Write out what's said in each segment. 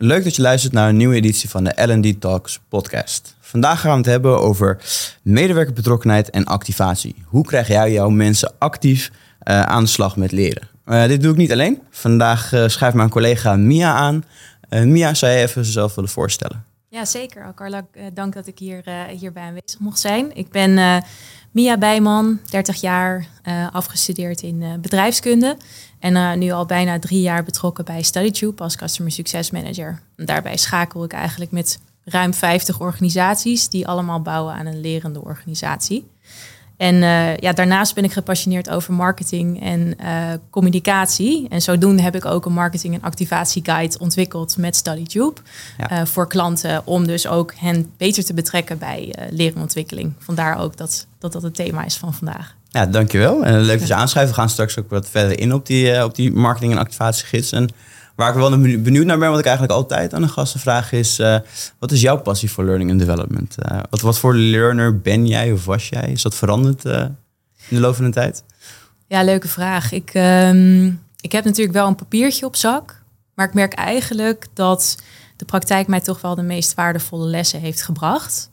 leuk dat je luistert naar een nieuwe editie van de L&D Talks podcast. Vandaag gaan we het hebben over medewerkerbetrokkenheid en activatie. Hoe krijg jij jouw mensen actief aan de slag met leren? Dit doe ik niet alleen. Vandaag schrijft mijn collega Mia aan. Mia, zou je even jezelf willen voorstellen? Ja, zeker. Carla, dank dat ik hierbij aanwezig mocht zijn. Ik ben Mia Bijman, 30 jaar, afgestudeerd in bedrijfskunde. En nu al bijna 3 jaar betrokken bij StudyTube als Customer Success Manager. En daarbij schakel ik eigenlijk met ruim 50 organisaties die allemaal bouwen aan een lerende organisatie. En daarnaast ben ik gepassioneerd over marketing en communicatie. En zodoende heb ik ook een marketing- en activatieguide ontwikkeld met StudyTube. Ja. Voor klanten om dus ook hen beter te betrekken bij leren en ontwikkeling. Vandaar ook dat het thema is van vandaag. Ja, dankjewel. En leuk dat je aanschrijft. We gaan straks ook wat verder in op die marketing- en activatiegids. En waar ik wel benieuwd naar ben, wat ik eigenlijk altijd aan de gasten vraag is... wat is jouw passie voor learning and development? Wat voor learner ben jij of was jij? Is dat veranderd in de loop van de tijd? Ja, leuke vraag. Ik heb natuurlijk wel een papiertje op zak. Maar ik merk eigenlijk dat de praktijk mij toch wel de meest waardevolle lessen heeft gebracht.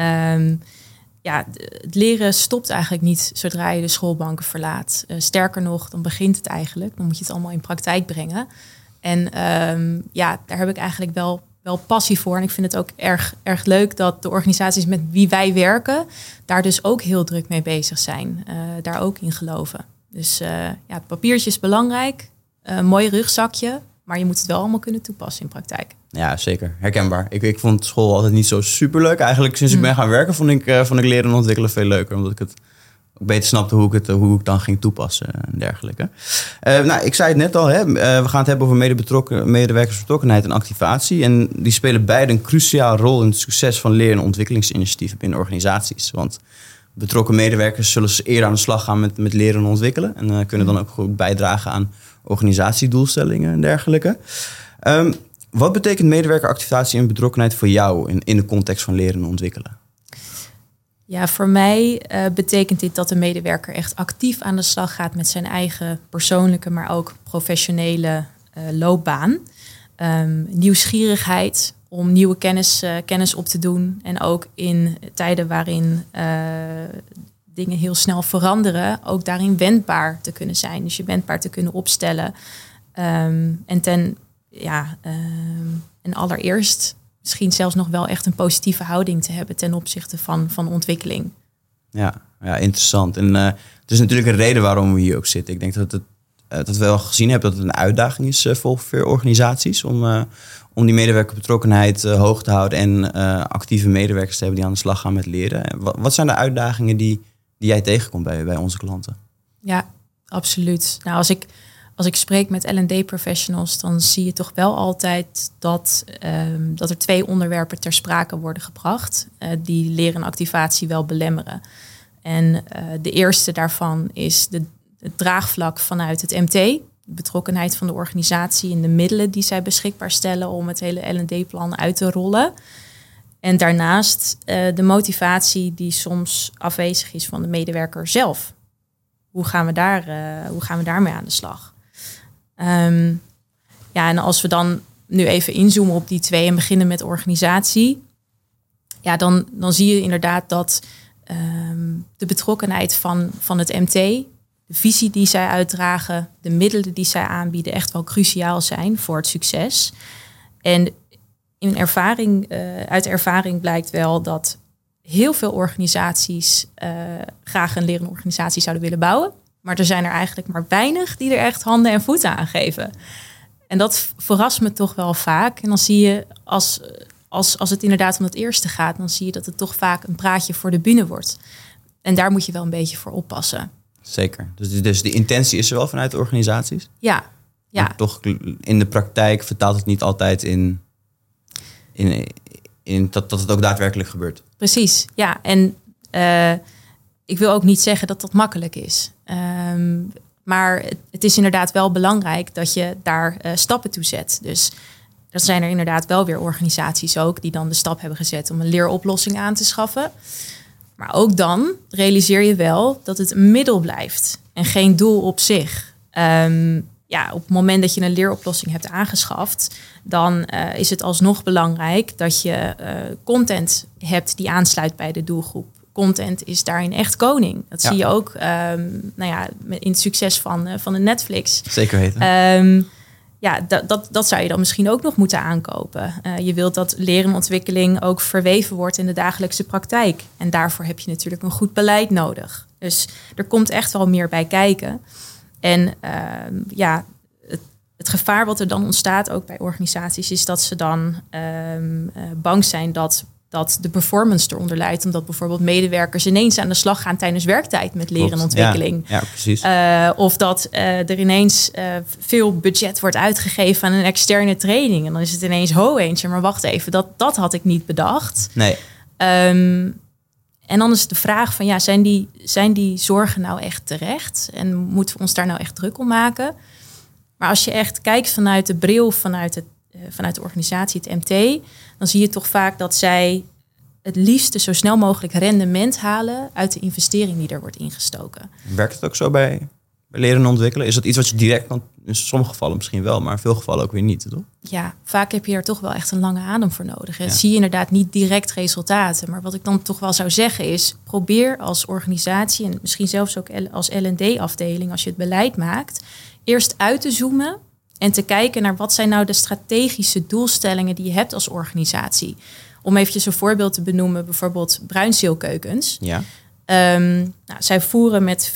Het leren stopt eigenlijk niet zodra je de schoolbanken verlaat. Sterker nog, dan begint het eigenlijk. Dan moet je het allemaal in praktijk brengen. En daar heb ik eigenlijk wel passie voor. En ik vind het ook erg leuk dat de organisaties met wie wij werken daar dus ook heel druk mee bezig zijn. Daar ook in geloven. Dus het papiertje is belangrijk. Mooi rugzakje. Maar je moet het wel allemaal kunnen toepassen in praktijk. Ja, zeker. Herkenbaar. Ik vond school altijd niet zo superleuk. Eigenlijk sinds ik ben gaan werken vond ik leren en ontwikkelen veel leuker. Omdat ik het ook beter snapte hoe ik dan ging toepassen en dergelijke. Ik zei het net al, we gaan het hebben over medewerkersbetrokkenheid en activatie. En die spelen beide een cruciale rol in het succes van leren- en ontwikkelingsinitiatieven binnen organisaties. Want betrokken medewerkers zullen eerder aan de slag gaan met leren en ontwikkelen. En kunnen dan ook goed bijdragen aan organisatiedoelstellingen en dergelijke. Wat betekent medewerkeractivatie en betrokkenheid voor jou in de context van leren en ontwikkelen? Ja, voor mij betekent dit dat de medewerker echt actief aan de slag gaat met zijn eigen persoonlijke, maar ook professionele loopbaan. Nieuwsgierigheid om nieuwe kennis op te doen. En ook in tijden waarin dingen heel snel veranderen, ook daarin wendbaar te kunnen zijn. Dus je wendbaar te kunnen opstellen. En allereerst misschien zelfs nog wel echt een positieve houding te hebben ten opzichte van ontwikkeling. Ja, interessant. En het is natuurlijk een reden waarom we hier ook zitten. Ik denk dat we wel gezien hebben dat het een uitdaging is voor veel organisaties om die medewerkerbetrokkenheid hoog te houden en actieve medewerkers te hebben die aan de slag gaan met leren. Wat zijn de uitdagingen die jij tegenkomt bij onze klanten? Ja, absoluut. Nou, als ik spreek met L&D-professionals, dan zie je toch wel altijd dat er 2 onderwerpen ter sprake worden gebracht die leren en activatie wel belemmeren. En de eerste daarvan is het draagvlak vanuit het MT, de betrokkenheid van de organisatie en de middelen die zij beschikbaar stellen om het hele L&D-plan uit te rollen. En daarnaast de motivatie die soms afwezig is van de medewerker zelf. Hoe gaan we daarmee aan de slag? En als we dan nu even inzoomen op die 2 en beginnen met organisatie, dan zie je inderdaad dat de betrokkenheid van het MT, de visie die zij uitdragen, de middelen die zij aanbieden echt wel cruciaal zijn voor het succes. En uit ervaring blijkt wel dat heel veel organisaties graag een lerende organisatie zouden willen bouwen. Maar er zijn er eigenlijk maar weinig die er echt handen en voeten aan geven. En dat verrast me toch wel vaak. En dan zie je, als het inderdaad om het eerste gaat, dan zie je dat het toch vaak een praatje voor de bühne wordt. En daar moet je wel een beetje voor oppassen. Zeker. Dus de intentie is er wel vanuit de organisaties? Ja. Maar toch in de praktijk vertaalt het niet altijd in dat het ook daadwerkelijk gebeurt. Precies, ja. En ik wil ook niet zeggen dat dat makkelijk is. Maar het is inderdaad wel belangrijk dat je daar stappen toe zet. Dus er zijn er inderdaad wel weer organisaties ook die dan de stap hebben gezet om een leeroplossing aan te schaffen. Maar ook dan realiseer je wel dat het een middel blijft en geen doel op zich. op het moment dat je een leeroplossing hebt aangeschaft, dan is het alsnog belangrijk dat je content hebt die aansluit bij de doelgroep. Content is daarin echt koning. Dat zie je ook in het succes van de Netflix. Zeker weten. Dat zou je dan misschien ook nog moeten aankopen. Je wilt dat leren en ontwikkeling ook verweven wordt in de dagelijkse praktijk. En daarvoor heb je natuurlijk een goed beleid nodig. Dus er komt echt wel meer bij kijken. En het gevaar wat er dan ontstaat ook bij organisaties is dat ze dan bang zijn dat de performance eronder leidt. Omdat bijvoorbeeld medewerkers ineens aan de slag gaan tijdens werktijd met leren en ontwikkeling. Ja, precies. Of dat er ineens veel budget wordt uitgegeven aan een externe training. En dan is het ineens eentje. Maar wacht even, dat had ik niet bedacht. Nee. En dan is het de vraag van zijn die zorgen nou echt terecht? En moeten we ons daar nou echt druk om maken? Maar als je echt kijkt vanuit de bril, vanuit de organisatie, het MT, dan zie je toch vaak dat zij het liefste zo snel mogelijk rendement halen uit de investering die er wordt ingestoken. Werkt het ook zo bij leren en ontwikkelen? Is dat iets wat je direct kan? In sommige gevallen misschien wel, maar in veel gevallen ook weer niet, toch? Ja, vaak heb je er toch wel echt een lange adem voor nodig. Ja. Zie je inderdaad niet direct resultaten. Maar wat ik dan toch wel zou zeggen is, probeer als organisatie en misschien zelfs ook als L&D-afdeling, als je het beleid maakt, eerst uit te zoomen en te kijken naar wat zijn nou de strategische doelstellingen die je hebt als organisatie. Om eventjes een voorbeeld te benoemen, bijvoorbeeld Bruinzeelkeukens. Ja. Zij voeren met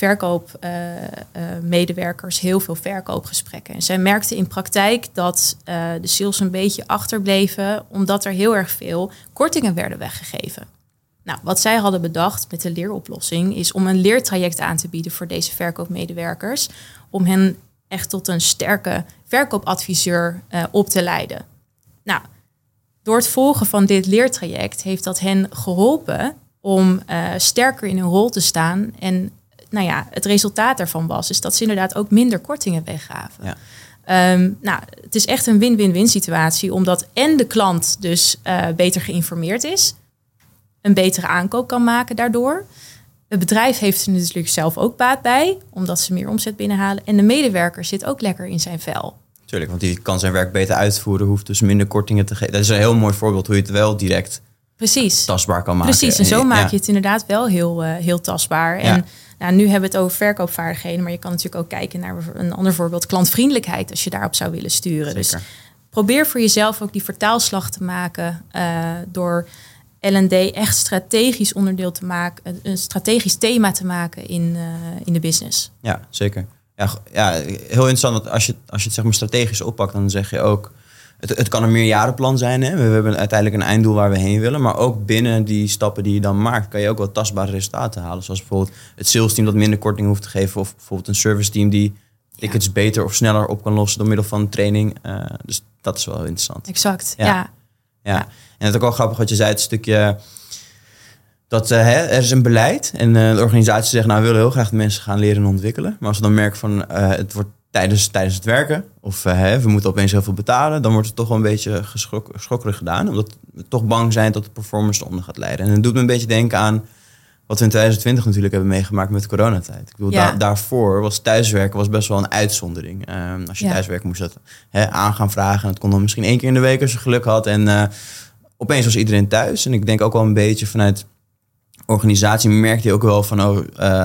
verkoopmedewerkers heel veel verkoopgesprekken. En zij merkten in praktijk dat de sales een beetje achterbleven, omdat er heel erg veel kortingen werden weggegeven. Nou, wat zij hadden bedacht met de leeroplossing is om een leertraject aan te bieden voor deze verkoopmedewerkers, om hen echt tot een sterke verkoopadviseur op te leiden. Nou, door het volgen van dit leertraject heeft dat hen geholpen om sterker in hun rol te staan. En het resultaat daarvan is dat ze inderdaad ook minder kortingen weggaven. Ja. Het is echt een win-win-win situatie, omdat en de klant dus beter geïnformeerd is, een betere aankoop kan maken daardoor. Het bedrijf heeft er natuurlijk zelf ook baat bij, omdat ze meer omzet binnenhalen. En de medewerker zit ook lekker in zijn vel. Tuurlijk, want die kan zijn werk beter uitvoeren, hoeft dus minder kortingen te geven. Dat is een heel mooi voorbeeld hoe je het wel direct tastbaar kan maken. Precies, en zo maak je het inderdaad wel heel tastbaar. En nu hebben we het over verkoopvaardigheden, maar je kan natuurlijk ook kijken naar een ander voorbeeld, klantvriendelijkheid, als je daarop zou willen sturen. Zeker. Dus probeer voor jezelf ook die vertaalslag te maken door L&D echt strategisch onderdeel te maken, een strategisch thema te maken in de business. Ja, zeker. Ja, heel interessant, want als je het zeg maar strategisch oppakt, dan zeg je ook, het kan een meerjarenplan zijn. Hè? We hebben uiteindelijk een einddoel waar we heen willen, maar ook binnen die stappen die je dan maakt, kan je ook wel tastbare resultaten halen. Zoals bijvoorbeeld het sales team dat minder korting hoeft te geven, of bijvoorbeeld een service team die tickets beter of sneller op kan lossen door middel van training. Dus dat is wel interessant. Exact, ja. En het is ook wel grappig wat je zei, het stukje dat er is een beleid en de organisatie zegt, we willen heel graag de mensen gaan leren en ontwikkelen. Maar als we dan merken van het wordt tijdens het werken of we moeten opeens heel veel betalen, dan wordt het toch wel een beetje geschokkerig gedaan. Omdat we toch bang zijn dat de performance eronder gaat leiden. En het doet me een beetje denken aan wat we in 2020 natuurlijk hebben meegemaakt met coronatijd. Ik bedoel, daarvoor was thuiswerken best wel een uitzondering. Als je thuiswerken moest dat aan gaan vragen. En het kon dan misschien 1 keer in de week als je geluk had. En opeens was iedereen thuis. En ik denk ook wel een beetje vanuit organisatie merkte je ook wel van,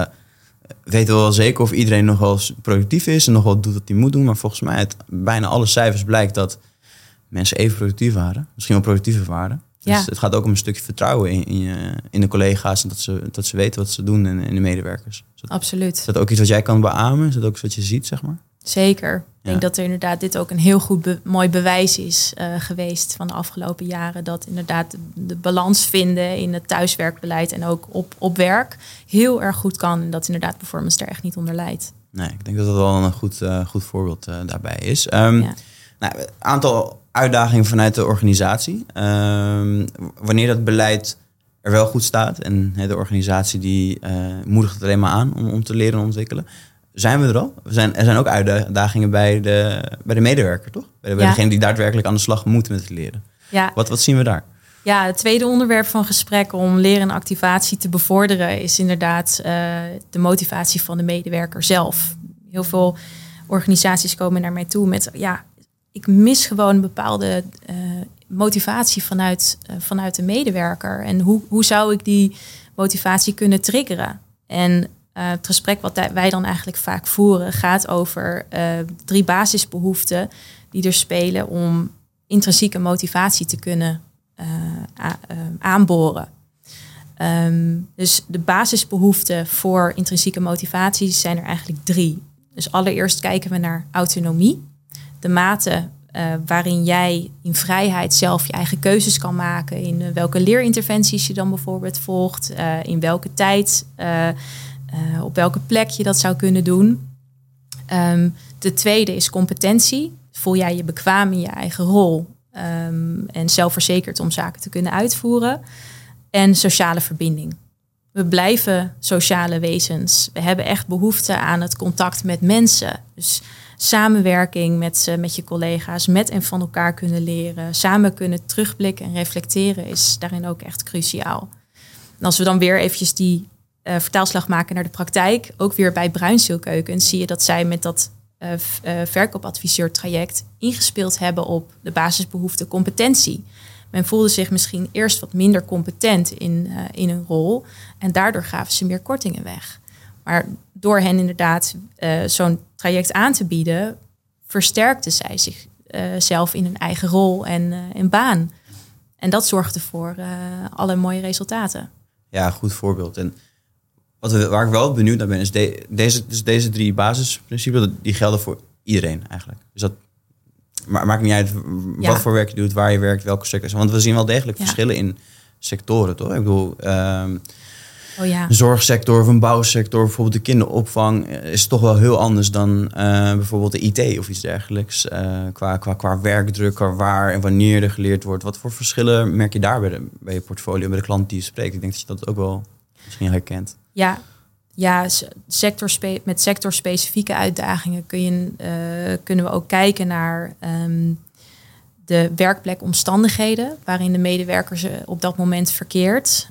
weten we wel zeker of iedereen nog wel productief is en nog wel doet wat hij moet doen. Maar volgens mij uit bijna alle cijfers blijkt dat mensen even productief waren. Misschien wel productiever waren. Dus het gaat ook om een stukje vertrouwen in de collega's en dat ze weten wat ze doen en in de medewerkers. Absoluut. Is dat ook iets wat jij kan beamen? Is dat ook iets wat je ziet, zeg maar? Zeker. Ik denk dat er inderdaad dit ook een heel goed mooi bewijs is geweest van de afgelopen jaren. Dat inderdaad de balans vinden in het thuiswerkbeleid en ook op werk heel erg goed kan. En dat inderdaad performance er echt niet onder leidt. Nee, ik denk dat dat wel een goed voorbeeld daarbij is. Een aantal uitdagingen vanuit de organisatie. Wanneer dat beleid er wel goed staat en de organisatie die moedigt het alleen maar aan om te leren en ontwikkelen. Zijn we er al? Er zijn ook uitdagingen bij de medewerker, toch? Bij degene die daadwerkelijk aan de slag moet met het leren. Ja. Wat zien we daar? Ja, het tweede onderwerp van gesprek om leren en activatie te bevorderen is inderdaad de motivatie van de medewerker zelf. Heel veel organisaties komen naar mij toe met... ik mis gewoon een bepaalde motivatie vanuit de medewerker. En hoe zou ik die motivatie kunnen triggeren? En het gesprek wat wij dan eigenlijk vaak voeren gaat over 3 basisbehoeften die er spelen om intrinsieke motivatie te kunnen aanboren. Dus de basisbehoeften voor intrinsieke motivatie zijn er eigenlijk 3. Dus allereerst kijken we naar autonomie. De mate waarin jij in vrijheid zelf je eigen keuzes kan maken. In welke leerinterventies je dan bijvoorbeeld volgt. In welke tijd, op welke plek je dat zou kunnen doen. De tweede is competentie. Voel jij je bekwaam in je eigen rol en zelfverzekerd om zaken te kunnen uitvoeren. En sociale verbinding. We blijven sociale wezens. We hebben echt behoefte aan het contact met mensen. Dus samenwerking met je collega's, met en van elkaar kunnen leren. Samen kunnen terugblikken en reflecteren is daarin ook echt cruciaal. En als we dan weer eventjes die vertaalslag maken naar de praktijk, ook weer bij Bruinzeelkeukens, zie je dat zij met dat verkoopadviseur traject ingespeeld hebben op de basisbehoefte competentie. Men voelde zich misschien eerst wat minder competent in een rol en daardoor gaven ze meer kortingen weg. Maar door hen inderdaad zo'n traject aan te bieden, versterkten zij zichzelf in hun eigen rol en baan. En dat zorgde voor alle mooie resultaten. Ja, goed voorbeeld. En waar ik wel benieuwd naar ben, is deze 3 basisprincipes, die gelden voor iedereen eigenlijk. Dus dat maakt niet uit wat voor werk je doet, waar je werkt, welke sector. Want we zien wel degelijk verschillen in sectoren, toch? Ik bedoel, een zorgsector of een bouwsector, bijvoorbeeld de kinderopvang, is toch wel heel anders dan bijvoorbeeld de IT of iets dergelijks. Qua werkdruk, qua waar en wanneer er geleerd wordt. Wat voor verschillen merk je daar bij je portfolio, bij de klant die je spreekt? Ik denk dat je dat ook wel misschien herkent. Ja, met sectorspecifieke uitdagingen kunnen we ook kijken naar de werkplekomstandigheden waarin de medewerker ze op dat moment verkeert.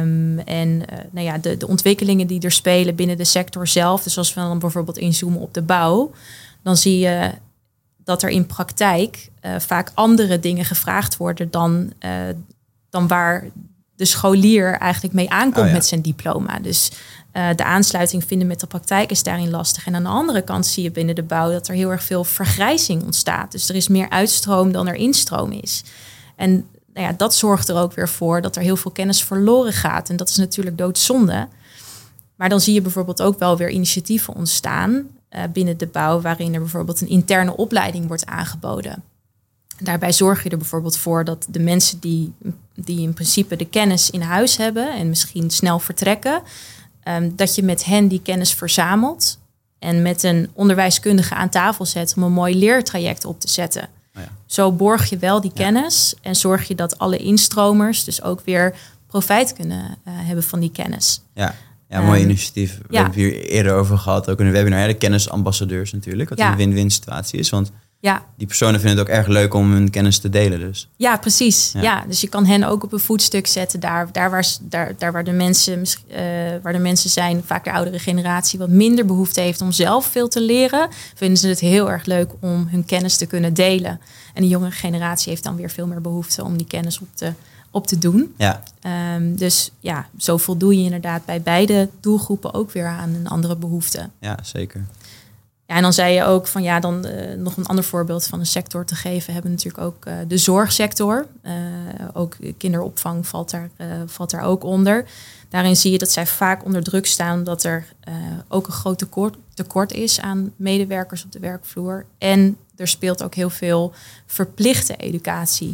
De ontwikkelingen die er spelen binnen de sector zelf. Dus als we dan bijvoorbeeld inzoomen op de bouw, dan zie je dat er in praktijk vaak andere dingen gevraagd worden dan waar de scholier eigenlijk mee aankomt met zijn diploma. Dus de aansluiting vinden met de praktijk is daarin lastig. En aan de andere kant zie je binnen de bouw dat er heel erg veel vergrijzing ontstaat. Dus er is meer uitstroom dan er instroom is. En dat zorgt er ook weer voor dat er heel veel kennis verloren gaat. En dat is natuurlijk doodzonde. Maar dan zie je bijvoorbeeld ook wel weer initiatieven ontstaan binnen de bouw, waarin er bijvoorbeeld een interne opleiding wordt aangeboden. Daarbij zorg je er bijvoorbeeld voor dat de mensen die in principe de kennis in huis hebben en misschien snel vertrekken, dat je met hen die kennis verzamelt en met een onderwijskundige aan tafel zet om een mooi leertraject op te zetten. Oh ja. Zo borg je wel die kennis en zorg je dat alle instromers dus ook weer profijt kunnen hebben van die kennis. Ja, mooi initiatief. We hebben het hier eerder over gehad, ook in een webinar, de kennisambassadeurs natuurlijk, wat een win-win situatie is, want die personen vinden het ook erg leuk om hun kennis te delen. Dus. Ja, precies. Ja, dus je kan hen ook op een voetstuk zetten. Daar waar de mensen zijn, vaak de oudere generatie, wat minder behoefte heeft om zelf veel te leren, vinden ze het heel erg leuk om hun kennis te kunnen delen. En de jongere generatie heeft dan weer veel meer behoefte om die kennis op te doen. Ja. Dus zo voldoe je inderdaad bij beide doelgroepen ook weer aan een andere behoefte. Ja, zeker. Ja, en dan zei je ook van nog een ander voorbeeld van een sector te geven, hebben natuurlijk ook de zorgsector. Ook kinderopvang valt daar ook onder. Daarin zie je dat zij vaak onder druk staan, dat er ook een groot tekort is aan medewerkers op de werkvloer. En er speelt ook heel veel verplichte educatie.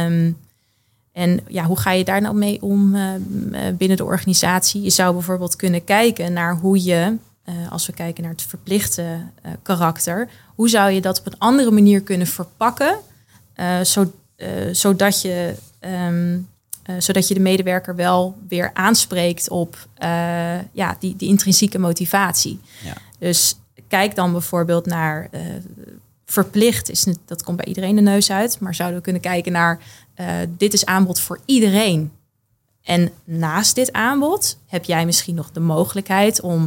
Hoe ga je daar nou mee om binnen de organisatie? Je zou bijvoorbeeld kunnen kijken naar hoe je, als we kijken naar het verplichte karakter, hoe zou je dat op een andere manier kunnen verpakken, zodat je de medewerker wel weer aanspreekt op die intrinsieke motivatie. Ja. Dus kijk dan bijvoorbeeld naar verplicht, dat komt bij iedereen de neus uit, maar zouden we kunnen kijken naar dit is aanbod voor iedereen. En naast dit aanbod heb jij misschien nog de mogelijkheid om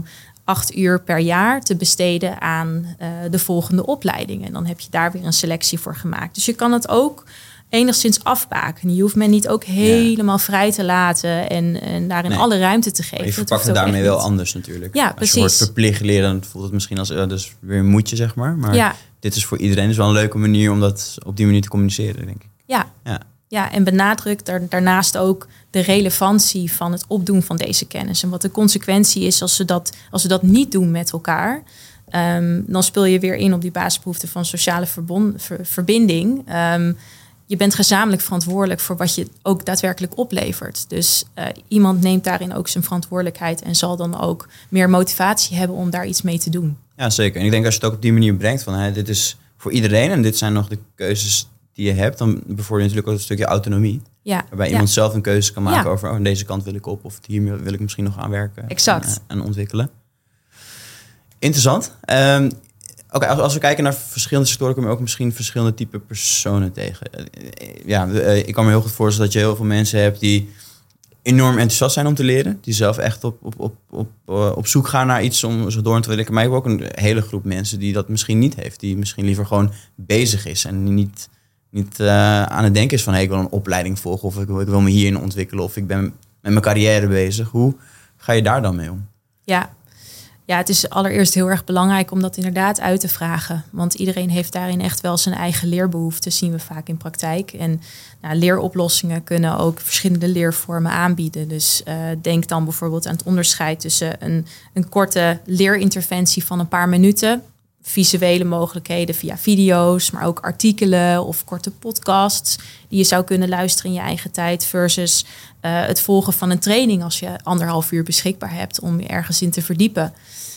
8 uur per jaar te besteden aan de volgende opleiding. En dan heb je daar weer een selectie voor gemaakt. Dus je kan het ook enigszins afbaken. Je hoeft men niet ook helemaal vrij te laten en daarin alle ruimte te geven. Maar je verpakt het daarmee wel anders natuurlijk. Ja, als precies. je wordt verplicht leren, dan voelt het misschien als dus weer een moedje, zeg maar. Maar dit is voor iedereen dus wel een leuke manier om dat op die manier te communiceren, denk ik. Ja, en benadrukt daarnaast ook de relevantie van het opdoen van deze kennis. En wat de consequentie is als we dat niet doen met elkaar. Dan speel je weer in op die basisbehoeften van sociale verbinding. Je bent gezamenlijk verantwoordelijk voor wat je ook daadwerkelijk oplevert. Dus iemand neemt daarin ook zijn verantwoordelijkheid en zal dan ook meer motivatie hebben om daar iets mee te doen. Ja, zeker. En ik denk als je het ook op die manier brengt van dit is voor iedereen en dit zijn nog de keuzes die je hebt, dan bevorder je natuurlijk ook een stukje autonomie. Ja, waarbij iemand zelf een keuze kan maken over deze kant wil ik op of hier wil ik misschien nog aan werken. Exact. En ontwikkelen. Interessant. Oké, als we kijken naar verschillende sectoren, kom je ook misschien verschillende type personen tegen. Ik kan me heel goed voorstellen dat je heel veel mensen hebt die enorm enthousiast zijn om te leren. Die zelf echt op zoek gaan naar iets om zich door te ontwikkelen. Maar ik heb ook een hele groep mensen die dat misschien niet heeft. Die misschien liever gewoon bezig is en niet aan het denken is van ik wil een opleiding volgen of ik wil me hierin ontwikkelen of ik ben met mijn carrière bezig. Hoe ga je daar dan mee om? Ja, het is allereerst heel erg belangrijk om dat inderdaad uit te vragen. Want iedereen heeft daarin echt wel zijn eigen leerbehoeften, zien we vaak in praktijk. En leeroplossingen kunnen ook verschillende leervormen aanbieden. Dus denk dan bijvoorbeeld aan het onderscheid tussen een korte leerinterventie van een paar minuten, visuele mogelijkheden via video's, maar ook artikelen of korte podcasts die je zou kunnen luisteren in je eigen tijd versus het volgen van een training als je 1,5 uur beschikbaar hebt om je ergens in te verdiepen.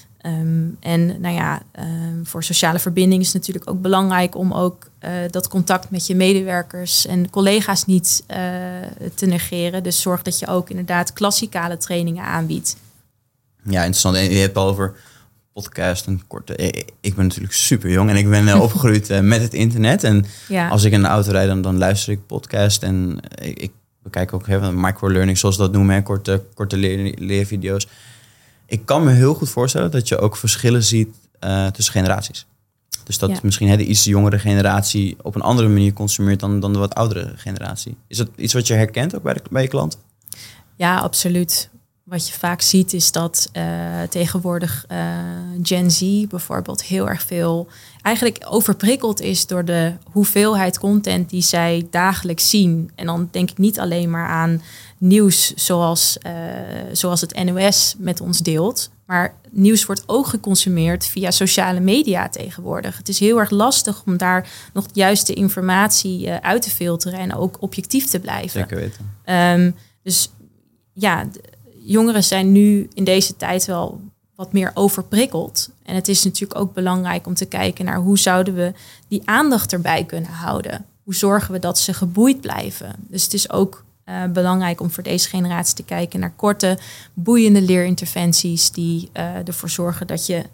Voor sociale verbinding is het natuurlijk ook belangrijk om ook dat contact met je medewerkers en collega's niet te negeren. Dus zorg dat je ook inderdaad klassikale trainingen aanbiedt. Ja, interessant. En je hebt het al over podcast en korte. Ik ben natuurlijk super jong en ik ben opgegroeid met het internet. En als ik in de auto rijd, dan luister ik podcast. En ik bekijk ook microlearning, zoals dat noemen, korte leervideo's. Ik kan me heel goed voorstellen dat je ook verschillen ziet tussen generaties. Dus dat misschien de iets jongere generatie op een andere manier consumeert dan de wat oudere generatie. Is dat iets wat je herkent ook bij je klanten? Ja, absoluut. Wat je vaak ziet is dat tegenwoordig Gen Z bijvoorbeeld heel erg veel eigenlijk overprikkeld is door de hoeveelheid content die zij dagelijks zien. En dan denk ik niet alleen maar aan nieuws zoals het NOS met ons deelt. Maar nieuws wordt ook geconsumeerd via sociale media tegenwoordig. Het is heel erg lastig om daar nog de juiste informatie uit te filteren en ook objectief te blijven. Zeker weten. Dus jongeren zijn nu in deze tijd wel wat meer overprikkeld. En het is natuurlijk ook belangrijk om te kijken naar hoe zouden we die aandacht erbij kunnen houden. Hoe zorgen we dat ze geboeid blijven? Dus het is ook belangrijk om voor deze generatie te kijken naar korte, boeiende leerinterventies die ervoor zorgen dat je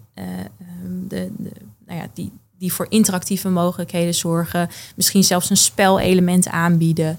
die voor interactieve mogelijkheden zorgen. Misschien zelfs een spelelement aanbieden.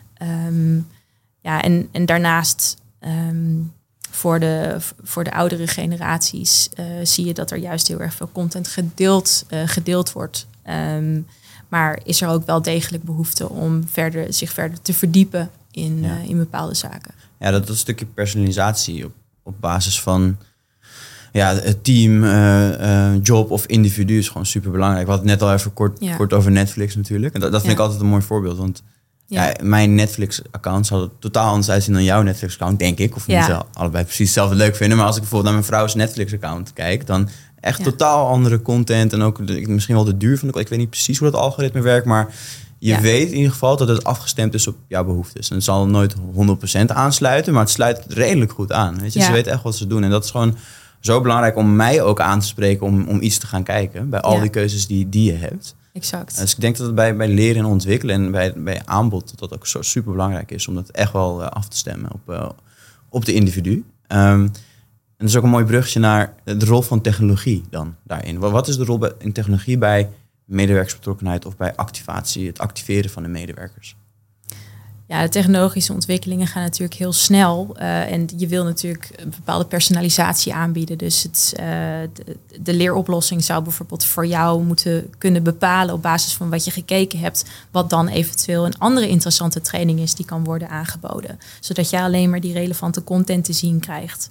En daarnaast voor de oudere generaties zie je dat er juist heel erg veel content gedeeld wordt. Maar is er ook wel degelijk behoefte om zich verder te verdiepen in bepaalde zaken. Ja, dat is een stukje personalisatie op basis van het team, job of individu is gewoon super belangrijk. We hadden het net al even kort over Netflix natuurlijk. En dat vind ik altijd een mooi voorbeeld, want mijn Netflix-account zou er totaal anders uitzien dan jouw Netflix-account, denk ik. Of niet allebei precies hetzelfde leuk vinden. Maar als ik bijvoorbeeld naar mijn vrouw's Netflix-account kijk, dan echt totaal andere content. En ook misschien wel de duur van ik weet niet precies hoe dat algoritme werkt, maar je weet in ieder geval dat het afgestemd is op jouw behoeftes. En het zal nooit 100% aansluiten, maar het sluit redelijk goed aan. Weet je? Ze weten echt wat ze doen. En dat is gewoon zo belangrijk om mij ook aan te spreken om iets te gaan kijken bij al die keuzes die je hebt. Exact. Dus ik denk dat het bij leren en ontwikkelen en bij aanbod dat ook zo super belangrijk is om dat echt wel af te stemmen op de individu. En dat is ook een mooi brugje naar de rol van technologie dan daarin. Wat is de rol in technologie bij medewerkersbetrokkenheid of bij activatie, het activeren van de medewerkers? Ja, de technologische ontwikkelingen gaan natuurlijk heel snel. En je wil natuurlijk een bepaalde personalisatie aanbieden. Dus de leeroplossing zou bijvoorbeeld voor jou moeten kunnen bepalen op basis van wat je gekeken hebt, wat dan eventueel een andere interessante training is die kan worden aangeboden. Zodat je alleen maar die relevante content te zien krijgt.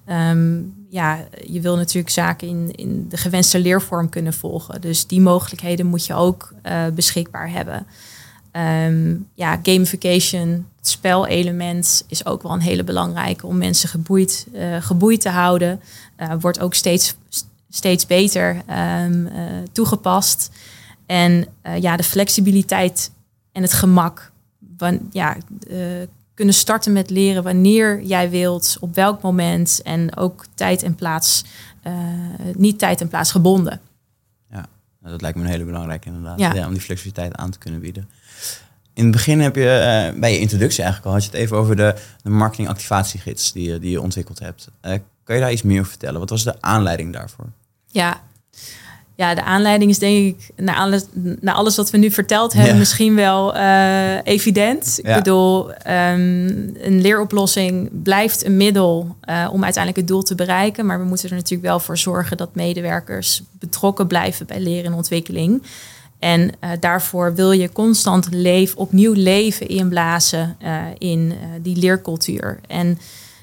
Je wil natuurlijk zaken in de gewenste leervorm kunnen volgen. Dus die mogelijkheden moet je ook beschikbaar hebben. Gamification, het spelelement is ook wel een hele belangrijke om mensen geboeid te houden. Wordt ook steeds beter toegepast. En de flexibiliteit en het gemak. Kunnen starten met leren wanneer jij wilt, op welk moment en ook tijd en plaats, niet tijd en plaats gebonden. Ja, dat lijkt me een hele belangrijke inderdaad. Ja, om die flexibiliteit aan te kunnen bieden. In het begin heb je, bij je introductie eigenlijk al, had je het even over de marketingactivatiegids die je ontwikkeld hebt. Kan je daar iets meer over vertellen? Wat was de aanleiding daarvoor? Ja, de aanleiding is denk ik, na alles wat we nu verteld hebben, misschien wel evident. Ik bedoel, een leeroplossing blijft een middel om uiteindelijk het doel te bereiken. Maar we moeten er natuurlijk wel voor zorgen dat medewerkers betrokken blijven bij leren en ontwikkeling. En daarvoor wil je constant opnieuw leven inblazen in die leercultuur. En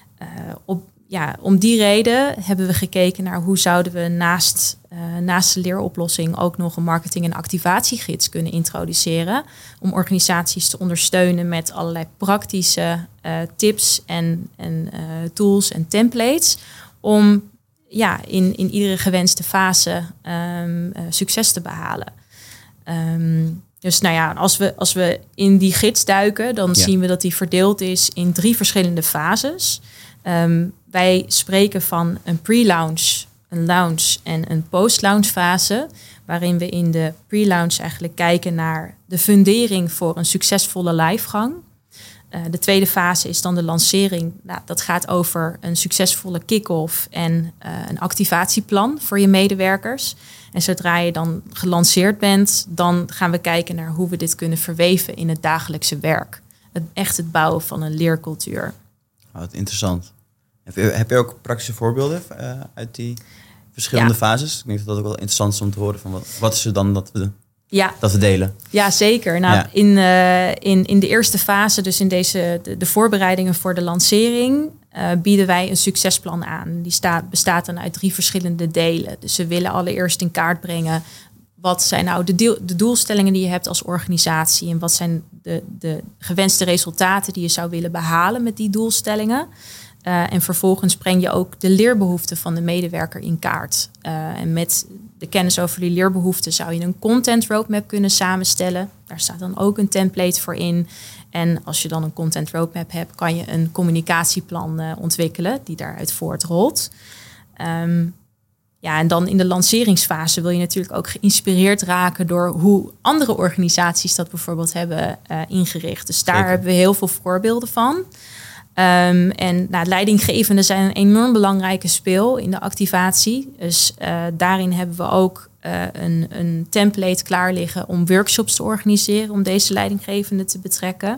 om die reden hebben we gekeken naar hoe zouden we naast de leeroplossing ook nog een marketing- en activatiegids kunnen introduceren. Om organisaties te ondersteunen met allerlei praktische tips en tools en templates. Om in iedere gewenste fase succes te behalen. Als we in die gids duiken, dan zien we dat die verdeeld is in 3 verschillende fases. Wij spreken van een pre-launch, een launch en een post-launch fase, waarin we in de pre-launch eigenlijk kijken naar de fundering voor een succesvolle livegang. De tweede fase is dan de lancering. Nou, dat gaat over een succesvolle kick-off en een activatieplan voor je medewerkers. En zodra je dan gelanceerd bent, dan gaan we kijken naar hoe we dit kunnen verweven in het dagelijkse werk. Het bouwen van een leercultuur. Wat interessant. Heb je ook praktische voorbeelden uit die verschillende fases? Ik denk dat dat ook wel interessant is om te horen. Van wat is er dan dat we delen? Ja, zeker. In de eerste fase, dus in de voorbereidingen voor de lancering, bieden wij een succesplan aan. Die bestaat dan uit 3 verschillende delen. Dus we willen allereerst in kaart brengen, wat zijn nou de doelstellingen die je hebt als organisatie en wat zijn de gewenste resultaten die je zou willen behalen met die doelstellingen. En vervolgens breng je ook de leerbehoeften van de medewerker in kaart. En met de kennis over die leerbehoeften zou je een content roadmap kunnen samenstellen. Daar staat dan ook een template voor in. En als je dan een content roadmap hebt, kan je een communicatieplan ontwikkelen die daaruit voortrolt. En dan in de lanceringsfase wil je natuurlijk ook geïnspireerd raken door hoe andere organisaties dat bijvoorbeeld hebben ingericht. Dus daar hebben we heel veel voorbeelden van. Leidinggevenden zijn een enorm belangrijke speel in de activatie. Dus daarin hebben we ook een template klaar liggen om workshops te organiseren, om deze leidinggevenden te betrekken.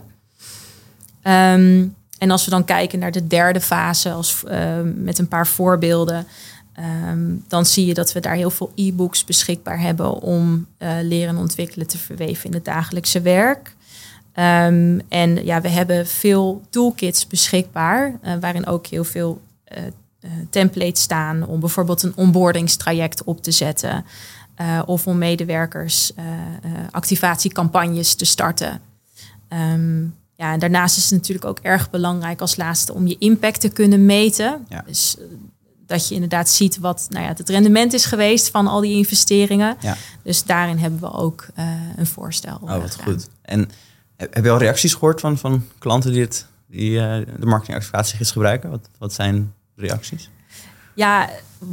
En als we dan kijken naar de derde fase, met een paar voorbeelden, dan zie je dat we daar heel veel e-books beschikbaar hebben om leren en ontwikkelen te verweven in het dagelijkse werk. We hebben veel toolkits beschikbaar, waarin ook heel veel templates staan om bijvoorbeeld een onboardingstraject op te zetten. Of om medewerkers activatiecampagnes te starten. En daarnaast is het natuurlijk ook erg belangrijk als laatste om je impact te kunnen meten. Ja. Dus dat je inderdaad ziet wat het rendement is geweest van al die investeringen. Ja. Dus daarin hebben we ook een voorstel. Wat gedaan. Goed. En heb je al reacties gehoord van klanten die de marketingactivatiegids gebruiken? Wat zijn reacties? Ja,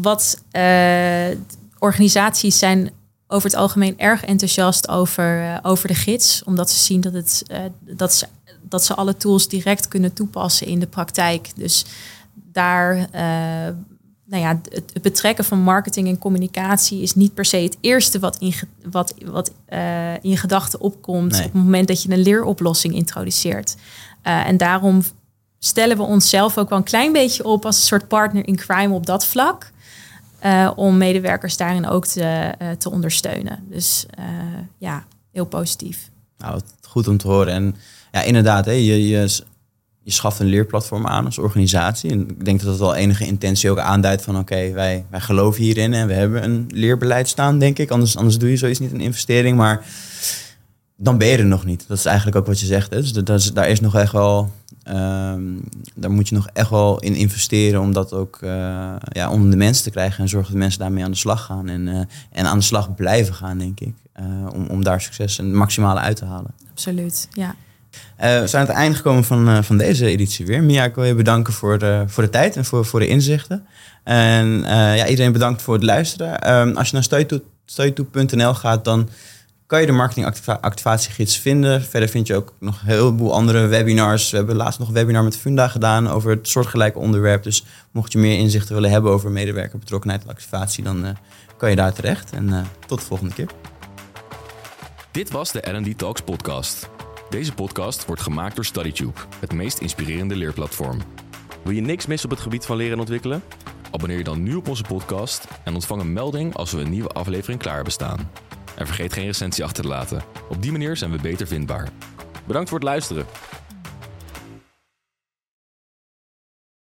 organisaties zijn over het algemeen erg enthousiast over de gids. Omdat ze zien dat ze alle tools direct kunnen toepassen in de praktijk. Dus daar het betrekken van marketing en communicatie is niet per se het eerste wat in je gedachten opkomt op het moment dat je een leeroplossing introduceert. En daarom stellen we onszelf ook wel een klein beetje op als een soort partner in crime op dat vlak. Om medewerkers daarin ook te ondersteunen. Dus heel positief. Nou, goed om te horen. En ja, inderdaad, hè, je schaft een leerplatform aan als organisatie. En ik denk dat dat wel enige intentie ook aanduidt van oké, wij geloven hierin en we hebben een leerbeleid staan, denk ik. Anders doe je zoiets niet een investering. Maar dan ben je er nog niet. Dat is eigenlijk ook wat je zegt. Hè. Dus daar is nog echt wel... daar moet je nog echt wel in investeren om dat ook onder de mensen te krijgen en zorgen dat mensen daarmee aan de slag gaan en aan de slag blijven gaan, denk ik. Om daar succes en het maximale uit te halen. Absoluut, ja. We zijn aan het einde gekomen van deze editie weer. Mia, ik wil je bedanken voor de tijd en voor de inzichten. En iedereen bedankt voor het luisteren. Als je naar stuytoe.nl gaat, dan kan je de marketingactivatiegids vinden. Verder vind je ook nog een heleboel andere webinars. We hebben laatst nog een webinar met Funda gedaan over het soortgelijke onderwerp. Dus mocht je meer inzichten willen hebben over medewerkerbetrokkenheid en activatie, dan kan je daar terecht. En tot de volgende keer. Dit was de L&D Talks podcast. Deze podcast wordt gemaakt door StudyTube, het meest inspirerende leerplatform. Wil je niks missen op het gebied van leren en ontwikkelen? Abonneer je dan nu op onze podcast en ontvang een melding als we een nieuwe aflevering klaar hebben staan. En vergeet geen recensie achter te laten. Op die manier zijn we beter vindbaar. Bedankt voor het luisteren.